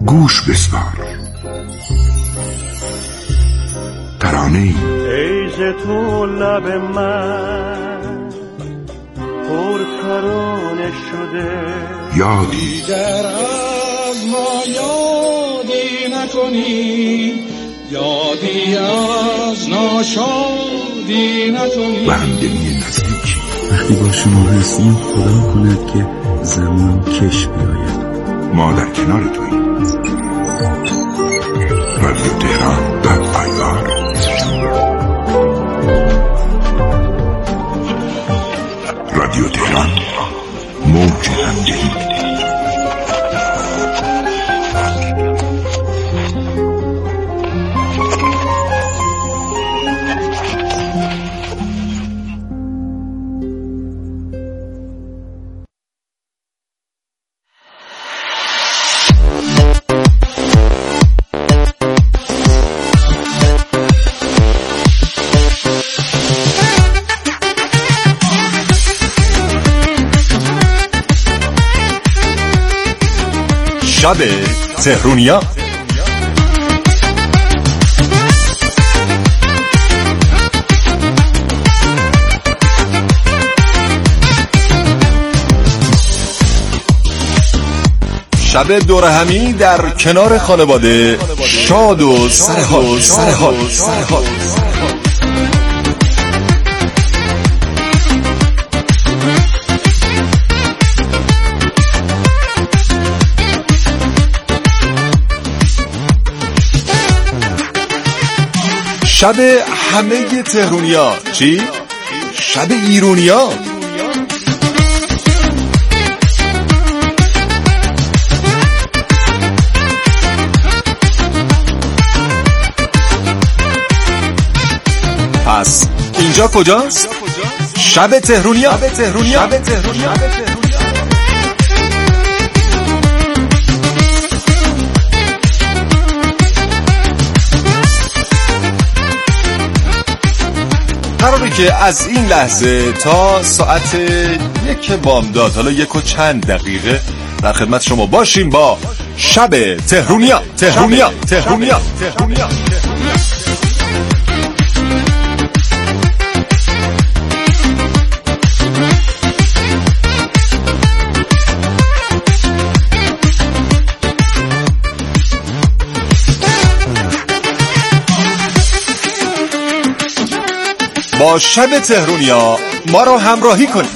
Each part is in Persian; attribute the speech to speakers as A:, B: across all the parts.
A: گوش بسپار. ترانه ای
B: ای ز تو لب من پر ترانه شده،
A: یادی
C: در از ما یادی نکنی، یادی از ناشادی نکنی.
A: و همدلی نزدیکی.
D: وقتی با شما هستیم خدا کند که زمان کش بیاید.
A: ما در کنار توییم. رادیو تهران .ir. رادیو تهران، موج همدلی.
E: شب تهرونیا. شب دور همی در کنار خانواده، شاد و سرحال. شب همه تهرونیا. چی؟ شب ایرونیا. پس اینجا کجاست؟ شب تهرونیا. قراره که از این لحظه تا ساعت 1 بامداد، حالا 1 و چند دقیقه، در خدمت شما باشیم با شب تهرونیا. با شب تهرونیا ما رو همراهی کنید.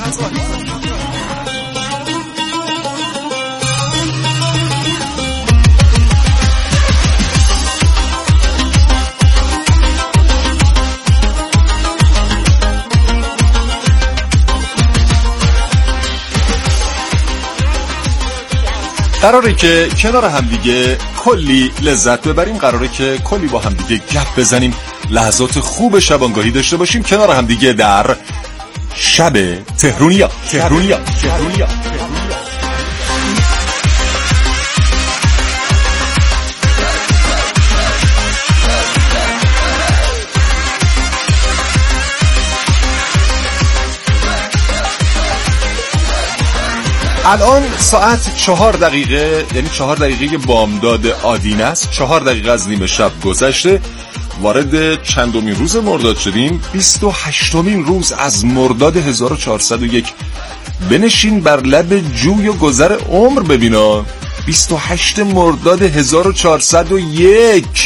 E: قراره که کنار همدیگه کلی لذت ببریم، قراره که کلی با همدیگه گپ بزنیم، لحظات خوب شبانگاهی داشته باشیم کنار همدیگه در شب تهرونیا. الان ساعت 4 دقیقه، یعنی 4 دقیقه بامداد آدینه است. 4 دقیقه از نیمه شب گذشته. وارد چندمین روز مرداد شدیم؟ 28مین روز از مرداد 1401. بنشین بر لب جوی و گذر عمر ببینا. 28 مرداد 1401.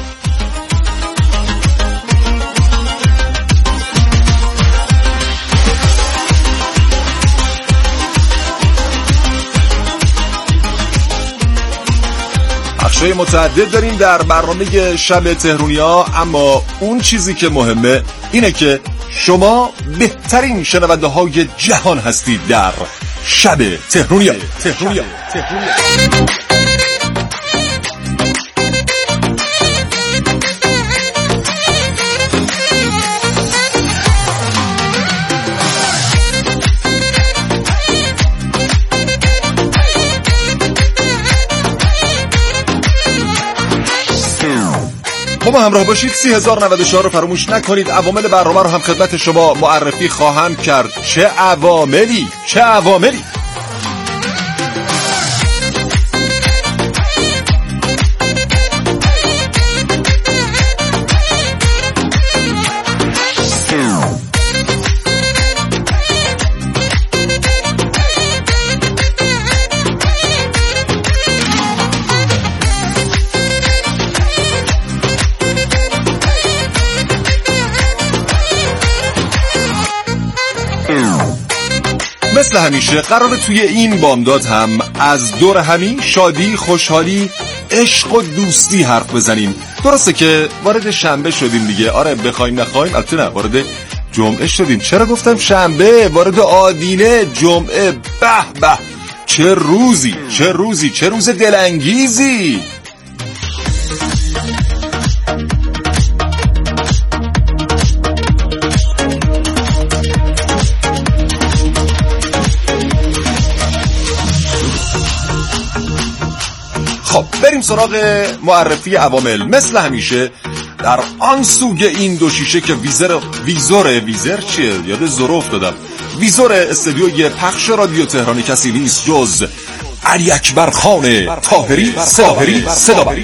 E: بخشای متعدد داریم در برنامه شب تهرونیا، اما اون چیزی که مهمه اینه که شما بهترین شنونده های جهان هستید در شب تهرونیا. با همراه باشید. 30,094 رو فراموش نکنید. عوامل برنامه رو هم خدمت شما معرفی خواهم کرد. چه عواملی؟ مثل همیشه قراره توی این بامداد هم از دور همین شادی، خوشحالی، عشق و دوستی حرف بزنیم. درسته که وارد شنبه شدیم دیگه، آره بخوایم نخوایم، البته نه، وارد جمعه شدیم. چرا گفتم شنبه؟ وارد آدینه، جمعه. به به، چه روزی، چه روزی، چه روز دلانگیزی. خب بریم سراغ معرفی عوامل. مثل همیشه در آن سوی این دو شیشه که ویزور چیه؟ یاد زورو افتادم. ویزور استودیوی پخش رادیو تهران کسی نیست جز علی اکبر خان طاهری صدابری.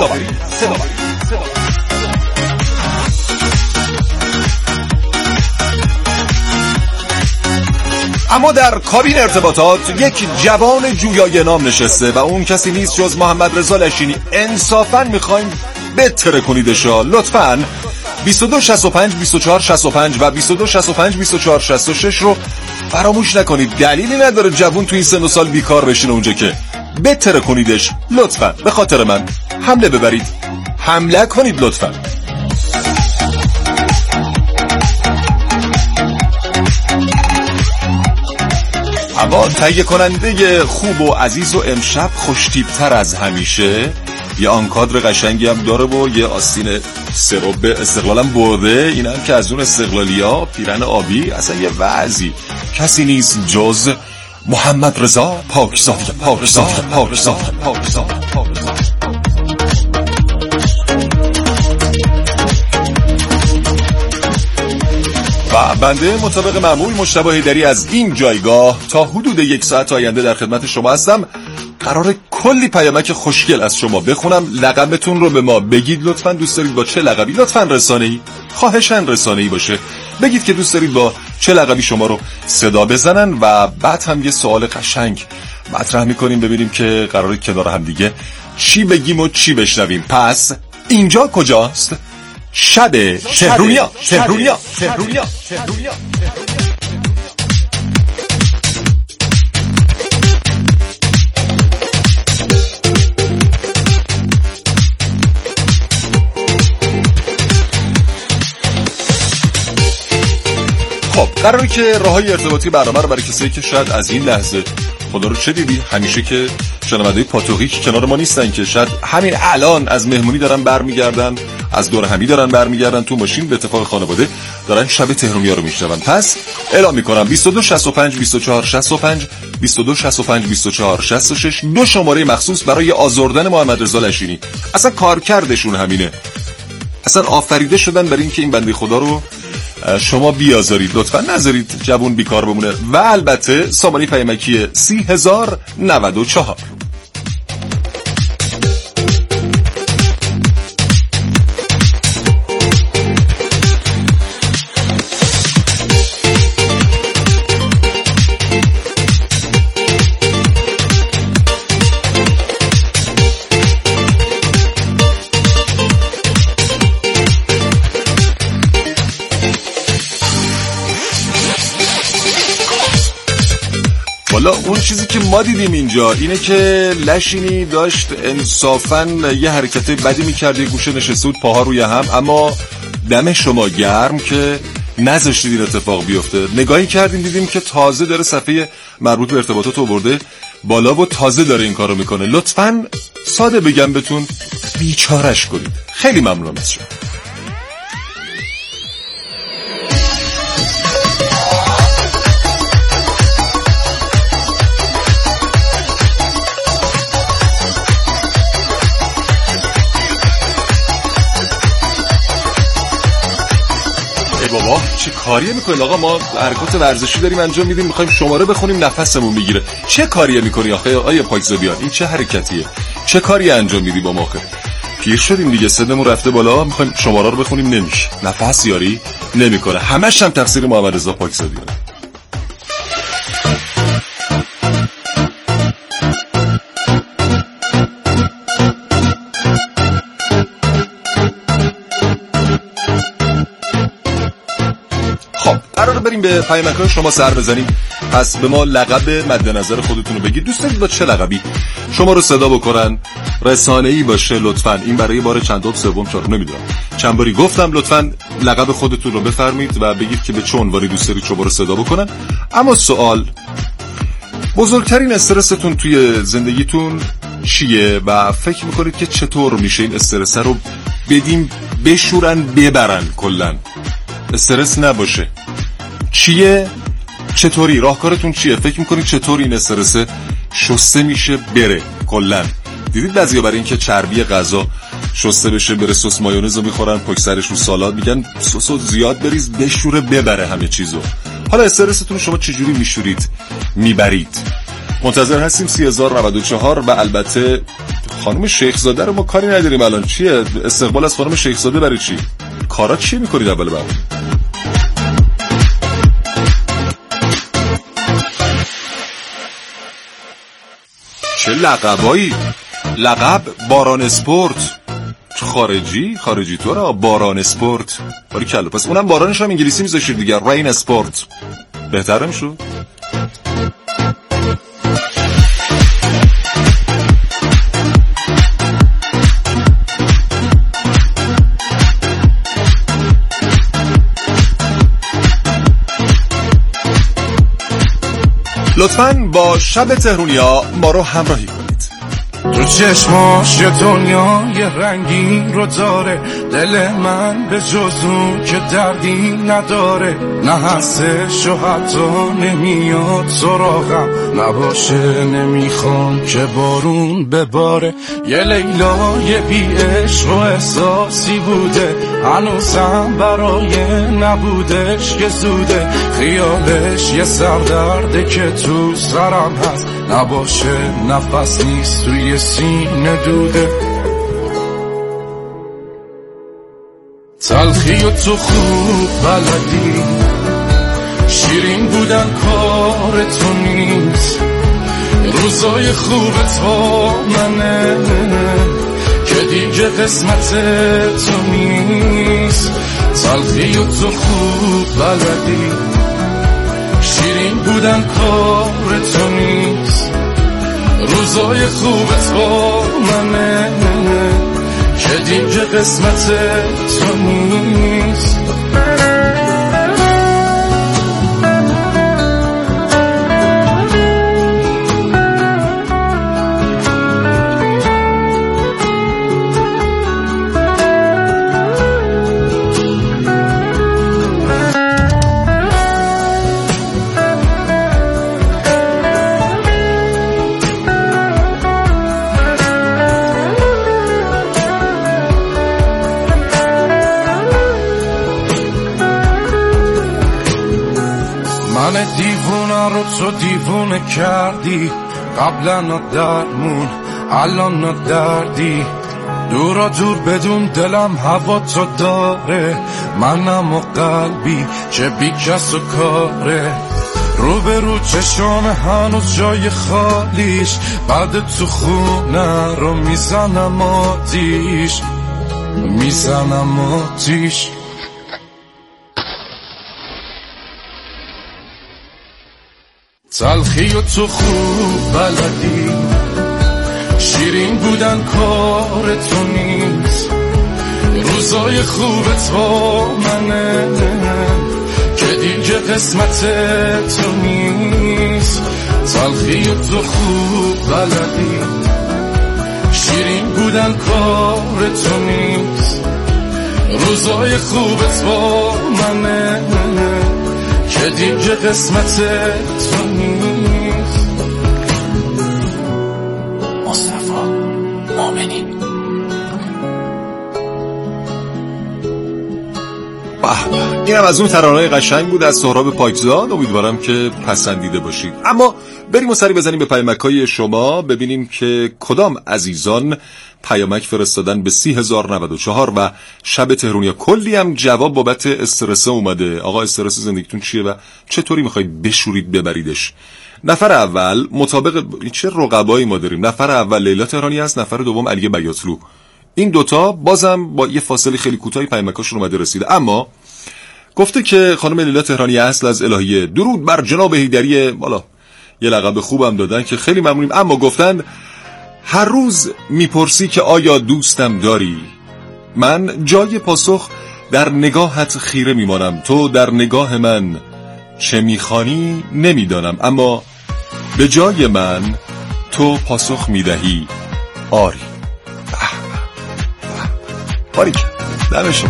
E: اما در کابین ارتباطات یک جوان جویای نام نشسته و اون کسی نیست جز محمد رضا لشینی. انصافاً میخوایم بهتره کنیدشا لطفاً. 2265 2465 و 2265 2466 رو فراموش نکنید. دلیلی نداره جوون تو این سن و سال بیکار بشینه اونجا که. بهتره کنیدش لطفاً. به خاطر من حمله ببرید، حمله کنید لطفاً. اما تهیه کننده خوب و عزیز و امشب خوشتیبتر از همیشه، یه آنکادر قشنگی هم داره و یه آستین سرب استقلالم برده. این هم که از اون استقلالی ها، پیرن آبی، اصلا یه وضعی. کسی نیست جز محمد رضا پاکزاده. و بنده مطابق معمول مجتبی حیدری از این جایگاه تا حدود 1 ساعت آینده در خدمت شما هستم. قراره کلی پیامک خوشگل از شما بخونم. لقبتون رو به ما بگید لطفاً. دوست دارید با چه لقبی؟ لطفاً رسانه‌ای، خواهشاً رسانه‌ای باشه. بگید که دوست دارید با چه لقبی شما رو صدا بزنن و بعد هم یه سوال قشنگ مطرح می‌کنیم ببینیم که قراره کنار هم دیگه چی بگیم و چی بشنویم. پس اینجا کجاست؟ شب تهرونیا. خب قراره که راههای ارتباطی برنامه رو برای کسایی که شاید از این لحظه خدا رو چه دیدی همیشه که شنونده‌های پاتوقی کنار ما نیستن، که شاید همین الان از مهمونی دارن برمیگردن، از دور همی دارن برمیگردن، تو ماشین به اتفاق خانواده دارن شب تهرونیا رو میشنون. پس اعلام میکنم 2265 2465 2265 2466 دو شماره مخصوص برای آزردن محمد رضا لشینی. اصلا کارکردشون همینه، اصلا آفریده شدن برای اینکه این بنده خدا رو شما بیازارید. لطفا نذارید جوون بیکار بمونه. و البته سامانه پیامکی 30094. والا اون چیزی که ما دیدیم اینجا اینه که لشینی داشت انصافاً یه حرکت بدی میکرد، یه گوشه نشسته بود پاها روی هم، اما دم شما گرم که نذاشتید این اتفاق بیفته. نگاهی کردیم دیدیم که تازه داره صفحه مربوط به ارتباطات آورده بالا و تازه داره این کارو میکنه. لطفاً ساده بگم بهتون بیچارش کنید. خیلی ممنونم از شما. بابا چه کاریه میکنید آقا؟ ما حرکات ورزشی داریم انجام میدیم، میخوایم شماره بخونیم نفسمون میگیره. چه کاریه میکنی آخه آیه پاکزادیان؟ این چه حرکتیه؟ چه کاری انجام میدی با ما؟ پیر شدیم دیگه، سنمون رفته بالا، میخوایم شماره رو بخونیم نمیشه، نفس یاری نمیکنه. همش هم تقصیر محمد رضا پاکزادیانه. بریم به پیامک‌های شما سر بزنیم. پس به ما لقب مد نظر خودتون رو بگید. دوست دارید با چه لقبی شما رو صدا بکنن؟ رسانه‌ای باشه لطفاً. این برای بار چندم، سوم، چهارم نمیدونم چند باری گفتم. لطفاً لقب خودتون رو بفرمایید و بگید که به چه عنوانی دوست دارید شما رو صدا بکنن. اما سوال، بزرگترین استرستون توی زندگیتون چیه و فکر میکنید که چطور میشه این استرس رو بدیم بشورن ببرن؟ کلن استرس نباشه چیه؟ چطوری؟ راهکارتون چیه؟ فکر میکنید چطور این استرس شسته میشه بره کلن؟ دیدید بعضیا برای اینکه چربی غذا شسته بشه بره سس مایونز رو میخورن، پشت سرش رو سالاد میگن سسو زیاد بریز بشوره ببره همه چیزو. حالا استرستون شما چجوری میشورید میبرید؟ منتظر هستیم 30,094. و البته خانم شیخزاده رو ما کاری نداریم. الان چیه استقبال از خانم شیخزاده؟ برای چی؟ کارا چی میکنید اول بعد؟ چه لقبایی؟ لقب باران اسپورت. خارجی تو را باران اسپورت. باری کلا. پس اونم بارانش هم انگلیسی میذاشید دیگه، رین اسپورت. بهترم شد. لطفاً با شب تهرونیا ما رو همراهی کنید.
C: تو چشماش یه دنیای رنگین رو داره، دل من به جز اون که دردی نداره، نه هستش و حتی نمیاد سراغم نباشه، نمیخوام که بارون بباره. یه لیلای بی عشق و احساسی بوده، هنوزم برای نبودش که زوده، خیالش یه سردرده که تو سرم هست، نباشه نفس نیست توی سینه دوده. تلخی و تو خوب بلدی، شیرین بودن کار تو نیست، روزای خوبت با منه که دیگه قسمت تو نیست. تلخی و تو خوب بلدی، شیرین بودن کار تو نیست، روزای خوبت با منه که دیگه قسمت تو نیست. من دیوونه رو تو دیوونه کردی، قبلا درمون الان دردی، دورا دور بدون دلم هوا تو داره، منم و قلبی که بی کس و کاره، رو به رو چشام هنوز جای خالیش، بعد تو خونه رو میزنم آتیش. تلخی و تو خوب بلدی، شیرین بودن کار تو نیست، روزای خوبت با منه که دیگه قسمت تو نیست. تلخی و تو خوب بلدی، شیرین بودن کار تو نیست، روزای خوبت با منه که دیگه قسمت تو نیست. مصطفی مؤمنی.
E: این هم از اون ترانه‌های قشنگ بود از سهراب پاکزاد. امیدوارم که پسندیده باشید. اما بریم و سری بزنیم به پیامک‌های شما ببینیم که کدام عزیزان پیامک فرستادن به 30,094 و شب تهرونیا. کلی هم جواب بابت استرس اومده. آقا استرس زندگیتون چیه و چطوری میخواید بشورید ببریدش؟ نفر اول مطابق چه رقبایی ما داریم. نفر اول لیلا تهرانی است، نفر دوم علی بیاتلو. این دوتا بازم با یه فاصله خیلی کوتاهی پیامکاشون اومده رسیده. اما گفته که خانم لیلا تهرانی اصل از الهیه، درود بر جناب حیدری، والا یه لقب خوبم دادن که خیلی ممنونیم، اما گفتند هر روز میپرسی که آیا دوستم داری؟ من جای پاسخ در نگاهت خیره میمانم، تو در نگاه من چه میخوانی نمیدانم، اما به جای من تو پاسخ میدهی آری. باریکه دم شما.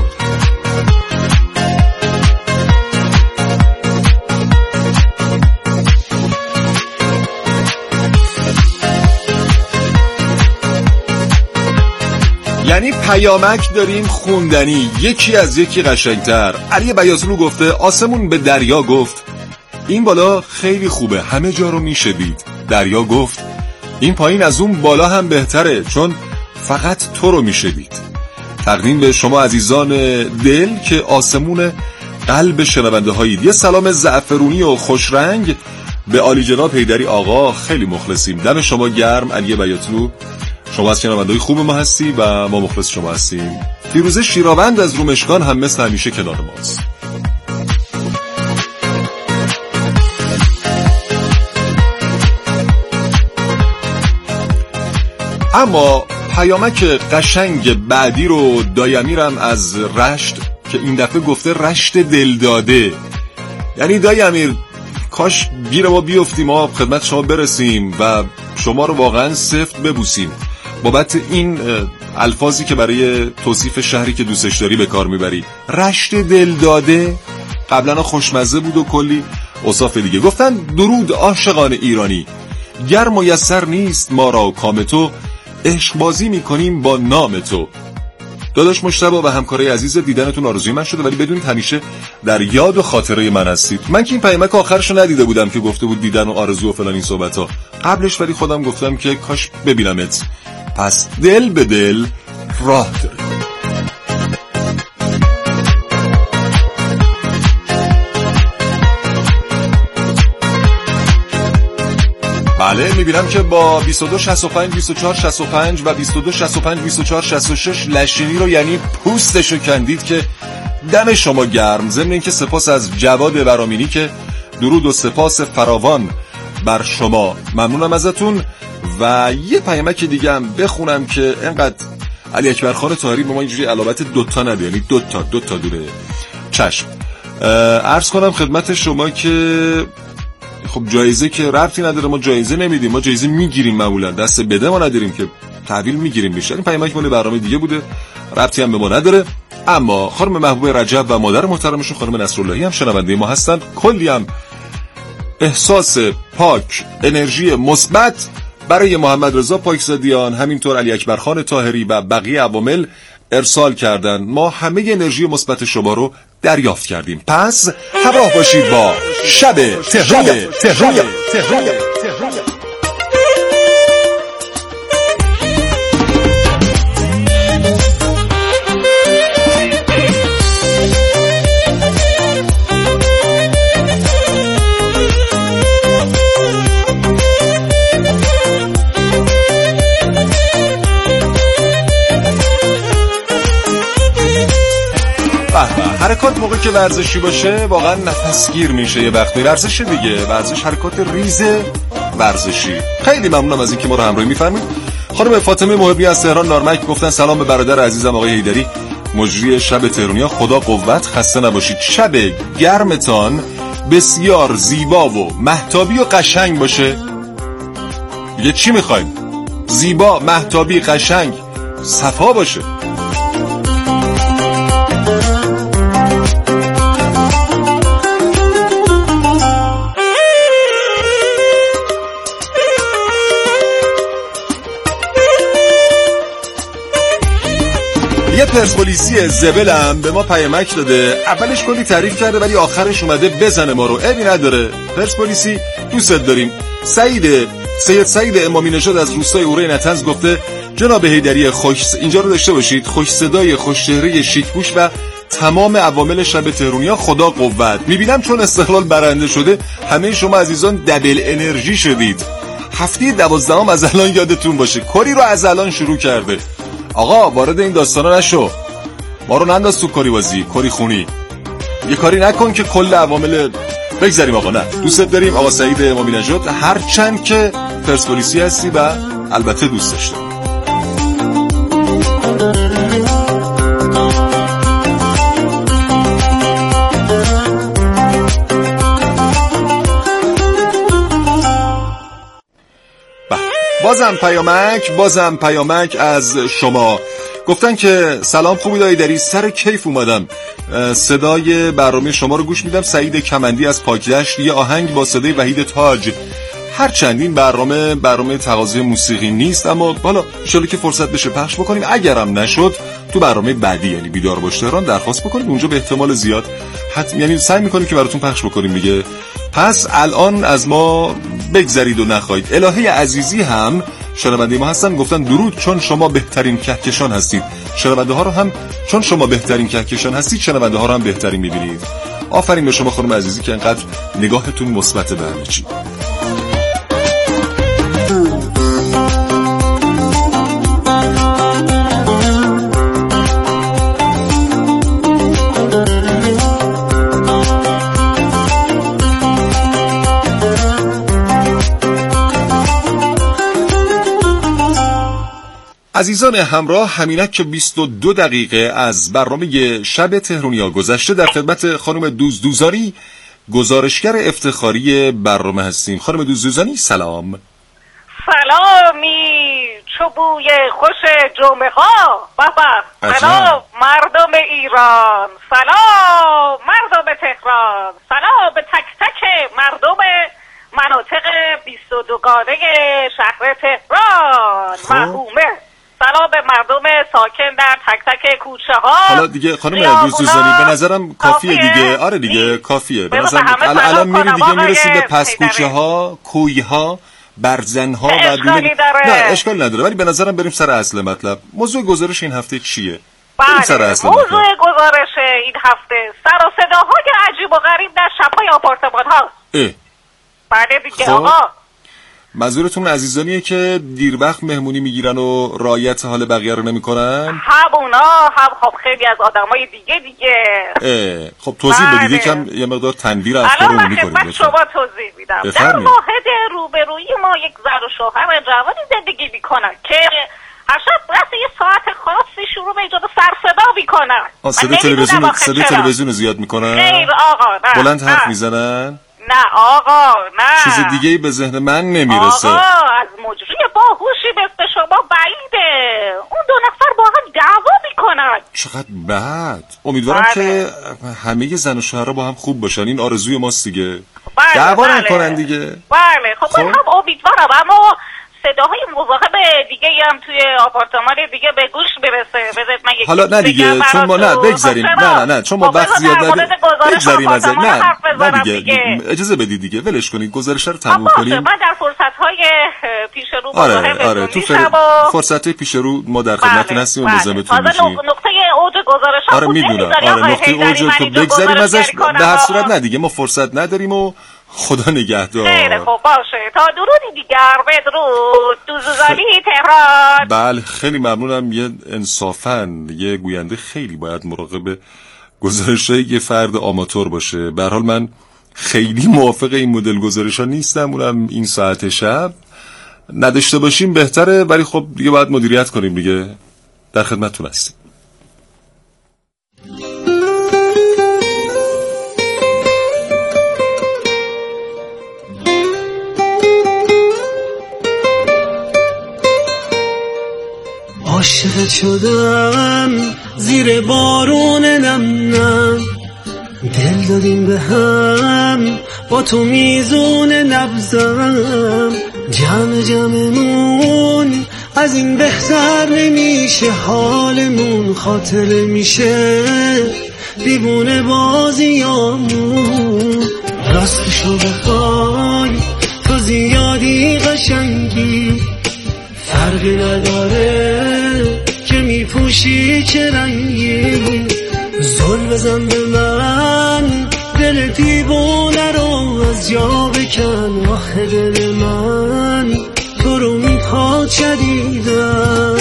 E: یعنی پیامک داریم خوندنی، یکی از یکی قشنگتر. علی بیاطلو گفته آسمون به دریا گفت این بالا خیلی خوبه، همه جا رو میشه دید. دریا گفت این پایین از اون بالا هم بهتره، چون فقط تو رو میشه دید. تقدیم به شما عزیزان دل که آسمون قلب شنونده هایید. یه سلام زعفرونی و خوشرنگ به عالی جناب حیدری آقا، خیلی مخلصیم، دم شما گرم. علی بیاطلو شما از شنونده‌های خوب ما هستی و ما مخلص شما هستیم. فیروزه شیراوند از رومشگان هم مثل همیشه کنار ماست. اما پیامک قشنگ بعدی رو دایمیرم از رشت که این دفعه گفته رشت دلداده. یعنی دایمیر کاش گیر ما بیفتیم، ما خدمت شما برسیم و شما رو واقعا سفت ببوسیم بابت این الفاظی که برای توصیف شهری که دوستش داری به کار میبری. رشت دلداده قبلا خوشمزه بود و کلی اوصاف دیگه. گفتن درود عاشقان ایرانی، گر میسر نیست ما را کام تو، عشق بازی میکنیم با نام تو. داداش مجتبی و همکارای عزیز، دیدنتون آرزوی من شده، ولی بدونید همیشه در یاد و خاطره من هستید. من که این پیامک آخرشو ندیده بودم که گفته بود دیدن و آرزو و فلان این صحبت‌ها قبلش، ولی خودم گفتم که کاش ببینمت. پس دل به دل راه داره. بله میبینم که با 2265 2465 و 2265 2466 لشینی رو یعنی پوستشو کندید که دم شما گرم. ضمن اینکه سپاس از جواد ورامینی که درود و سپاس فراوان بر شما، ممنونم ازتون. و یه پیامک دیگه هم بخونم که انقدر علی اکبر خان طاهری به ما اینجوری علامت دوتا نده، یعنی دوتا دوره. چشم. عرض کنم خدمت شما که خب جایزه که ربطی نداره، ما جایزه نمیدیم، ما جایزه میگیریم، معمولا دست بده ما نداریم که تحویل میگیریم بیشتر. این پیامک مال برنامه دیگه بوده، ربطی هم به ما نداره. اما خانم محبوب رجب و مادر محترمشون خانم نصراللهی هم شنونده ما هستن، کلی هم احساس پاک، انرژی مثبت برای محمد رضا پاکزادیان، همینطور علی اکبر خان طاهری و بقیه عوامل ارسال کردن. ما همه انرژی مثبت شما رو دریافت کردیم. پس همراه باشید با شب تهران. حرکات موقع که ورزشی باشه واقعا نفسگیر میشه. یه وقتی ورزش دیگه، ورزش حرکات ریز ورزشی. خیلی ممنونم از اینکه ما رو همراهی می‌فرمایید. خانم فاطمه محبی از تهران نارمک گفتن سلام به برادر عزیزم آقای حیدری، مجری شب تهرانیا، خدا قوت، خسته نباشید. شب گرمتان بسیار زیبا و مهتابی و قشنگ باشه. دیگه چی می‌خواید؟ زیبا، مهتابی، قشنگ، صفا باشه. یه پرسپولیسی زبلم به ما پیامک داده، اولش کلی تعریف کرده ولی آخرش اومده بزنه ما رو. عیبی نداره، پرسپولیسی دوست داریم. سید سعید امامی نژاد از روستای اوره نطنز گفته جناب حیدری اینجا رو داشته باشید، خوش صدای، خوش چهره، شیک‌پوش و تمام عوامل شب تهرانیا، خدا قوت. میبینم چون استقلال برنده شده همه شما عزیزان دبل انرژی شدید. هفته 12 از الان یادتون باشه، کاری رو از الان شروع کرده. آقا وارد این داستانا نشو، ما رو ننداز تو کاری بازی، کاری خونی. یه کاری نکن که کل عوامل بگذاریم آقا. نه، دوستت داریم آقا سعید امامی نژاد، هرچند که پرسپولیسی هستی و البته دوست داشته. بازم پیامک از شما. گفتن که سلام، خوبی دایی داری؟ سر کیف اومدم صدای برنامه شما رو گوش میدم. سعید کمندی از پاکدشت. یه آهنگ با صدای وحید تاج. هر چندین برنامه تقاضای موسیقی نیست، اما حالا انشالله که فرصت بشه پخش بکنیم. اگرم نشد تو برنامه بعدی، یعنی بیدار باش تهران، درخواست بکنیم اونجا به احتمال زیاد حتما، یعنی سعی میکنیم که براتون پخش بکنیم دیگه. پس الان از ما بگذرید و نخواهید. الهه عزیزی هم شنونده ما هستن، گفتن درود چون شما بهترین کهکشان هستید. شنونده ها رو هم چون شما بهترین کهکشان هستید، شنونده ها رو هم بهترین میبینید. آفرین به شما خانم عزیزی که انقدر نگاهتون مثبت به همه چی. عزیزان همراه، همینک که 22 دقیقه از برنامه شب تهرانیا گذشته در خدمت خانم دوزدوزانی، گزارشگر افتخاری برنامه هستیم. خانم دوزدوزانی سلام.
F: سلامی چوبوی خوش جمعه ها. بابا سلام مردم ایران، سلام مردم تهران، سلام به تک تک مردم مناطق 22 گانه شهر تهران محرومه. سلام به مردم ساکن در تک تک کوچه ها.
E: حالا دیگه خانم دوزدوزانی به نظرم کافیه دیگه. آره دیگه کافیه به نظرم. الان میری دیگه میرسی به پس کوچه ها، کوی ها، برزن ها و دونه. نه اشکال نداره، ولی به نظرم بریم سر اصل مطلب. موضوع گزارش این هفته چیه؟
F: موضوع گزارش این هفته سر و صداهای عجیب و غریب در شب‌های آپارتمان ها. بله دیگه آقا.
E: منظورتون عزیزانیه که دیر وقت مهمونی میگیرن و رعایت حال بقیه رو نمیکنن؟
F: همونا هم خب خیلی از آدمای دیگه.
E: خب توضیح بدید یکم، یه مقدار تنویر افکار رو میکنید.
F: الان شما توضیح میدم. در واحد روبرویی ما یک زن و شوهر جوانی زندگی میکنن که هر شب رأس یه ساعت خاصی شروع به ایجاد سرصدا میکنن.
E: صدای تلویزیون زیاد میکنن؟
F: خیر آقا نه.
E: بلند حرف میزنن؟
F: نه آقا نه.
E: چیز دیگه‌ای به ذهن من نمیرسه.
F: آقا از مجری باهوشی مثل شما بعیده. اون دو نفر با هم دعوا میکنن.
E: چقدر بد. امیدوارم که همه زن و شوهرها با هم خوب باشن. این آرزوی ماست دیگه. دعوا نکنن دیگه.
F: بله خب من هم امیدوارم، اما صداهای مزاحم دیگه هم توی آپارتمان دیگه به گوش برسه. بذارید من یک
E: حالا نه دیگه، چون ما نه بگذاریم. نه چون ما وقت زیاد نداریم. بگذاریم از نه دیگه. اجازه بدید دیگه، ولش کنید گزارش رو تموم کنیم.
F: من در فرصت‌های پیش رو
E: آره تو فرصت‌های پیش رو ما در خدمتتون هستیم و مزاحمتون میشیم.
F: نقطه اوج گزارش ها
E: آره میدونم. آره نقطه اوج رو بگذاریم ازش. به هر صورت نه دیگه، ما فرصت نداریم و خدا نگهدار.
F: خیلی خوب باشه. تا درودی دیگر بدرود. دوزدوزانی تهران.
E: بله خیلی ممنونم. یه انصافاً یه گوینده خیلی باید مراقب گزارش‌های یه فرد آماتور باشه. به هر حال من خیلی موافق این مدل گزارش‌ها نیستم، اونم این ساعت شب نداشته باشیم بهتره، ولی خب دیگه باید مدیریت کنیم دیگه. در خدمتتون هستیم.
G: عاشقت شدم زیر بارون نم نم، دل دادیم به هم با تو میزون نبزم، جمعمون از این بهتر نمیشه، حالمون خاطره میشه دیوونه بازیامون. راستشو بخوای تو زیادی قشنگی، فرقی نداره که میپوشی چه رنگی، زل بزن به من دل دیوونه رو از جا بکن، آخه دل من تو رو میخواد شدیدن،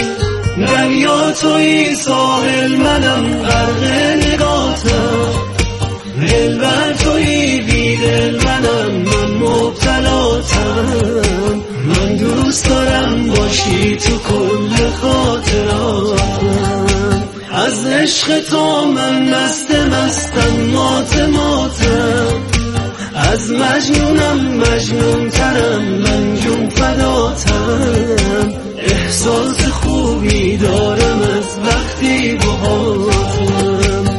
G: دریا توی ساحل منم غرق نگاتم، دلبر تویی بیدل منم، من مبتلاتم، من دوست دارم باشی تو کل خاطراتم. از عشق تو من مستم ماتم، از مجنونم مجنون ترم، من جون فداتم. احساس خوبی دارم از وقتی باهاتم.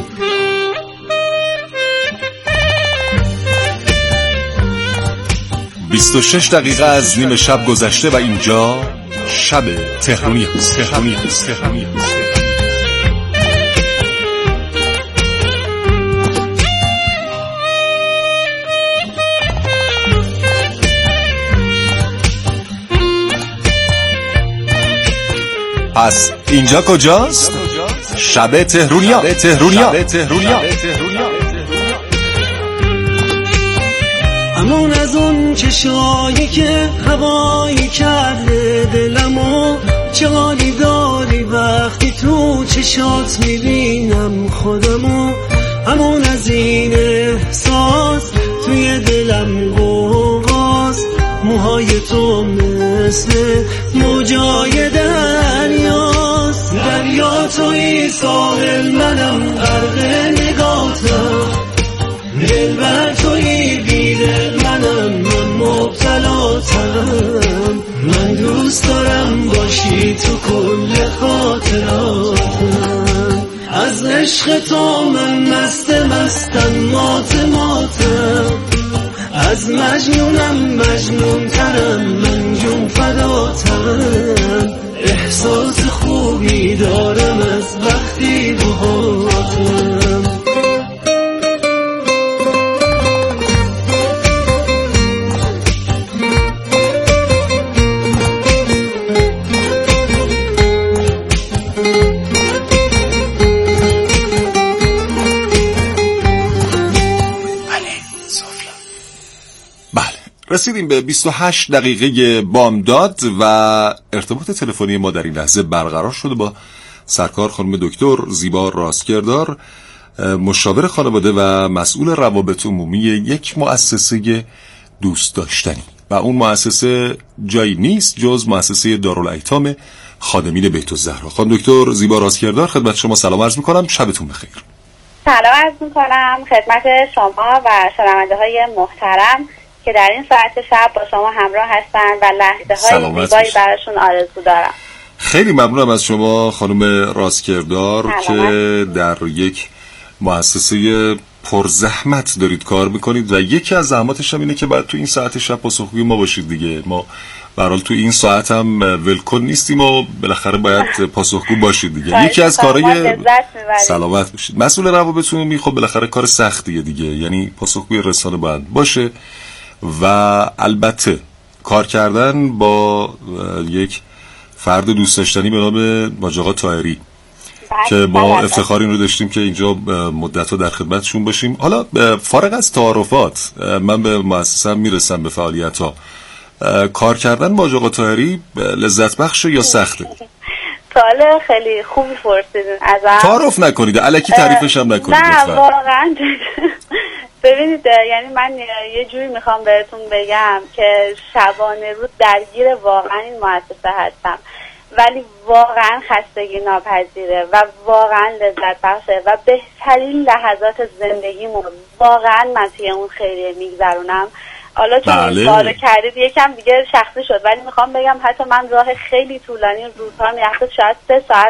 E: 26 دقیقه از نیم شب گذشته و اینجا شب تهرانی است. پس اینجا کجاست؟ شب تهرونیا.
G: همون از اون چشایی که هوایی کرده دلمو، چه حالی داری وقتی تو چشات میبینم خودمو. همون از این احساس توی دلم قوقاست، موهای تو مثل موجای دریاست. دریا توی ساحل منم غرق نگاتم، دلبر توی بیدل منم، من مبتلاتم. من دوست دارم باشی تو کل خاطراتم. از عشق تو من مستم ماتم، از مجنونم مجنون ترم، من جون فداتم. احساس خوبی دارم از وقتی باهاتم.
E: رسیدیم به 28 دقیقه بامداد و ارتباط تلفنی ما در این لحظه برقرار شده با سرکار خانم دکتر زیبا راستگردار، مشاور خانواده و مسئول روابط عمومی یک مؤسسه دوست داشتنی و اون مؤسسه جایی نیست جز مؤسسه دارالایتام خادمین بیت الزهرا. خانم دکتر زیبا راستگردار خدمت شما سلام عرض می‌کنم، شبتون بخیر.
H: سلام عرض می‌کنم خدمت شما و شنونده‌های محترم که در این ساعت شب با شما همراه هستن و لحظه‌های زیبایی براشون آرزو دارم.
E: خیلی ممنونم از شما خانم راستگردار که در یک مؤسسه پرزحمت دارید کار میکنید و یکی از زحماتش هم اینه که باید تو این ساعت شب پاسخگوی ما باشید دیگه. ما به هر حال تو این ساعت هم ولکن نیستیم و بالاخره باید پاسخگو باشید دیگه. یکی از کارهای سلامت باشید. مسئول روابط عمومی خب بالاخره کار سختیه دیگه، یعنی پاسخگوی رسانه باید باشه و البته کار کردن با یک فرد دوست داشتنی به نام حاج آقا طاهری که با افتخار این رو داشتیم که اینجا مدت‌ها در خدمتشون باشیم. حالا فارغ از تعارفات من به مؤسسه‌ام میرسم، به فعالیت‌ها، کار کردن با حاج آقا طاهری لذت بخشه یا سخته؟
H: سوال خیلی خوبی پرسیدین ازم.
E: تعارف نکنید، الکی تعریفش هم نکنید.
H: نه واقعا ببینید، یعنی من یه جوری میخوام بهتون بگم که شبانه روز درگیر واقعا این مؤسسه هستم، ولی واقعا خستگی ناپذیره و واقعا لذت بخشه و بهترین لحظات زندگیمو واقعا من توی اون خیریه میگذرونم. حالا چون این کارو کردید یکم دیگه شخصی شد، ولی میخوام بگم حتی من راه خیلی طولانی روزها میرفتم، شاید 3 ساعت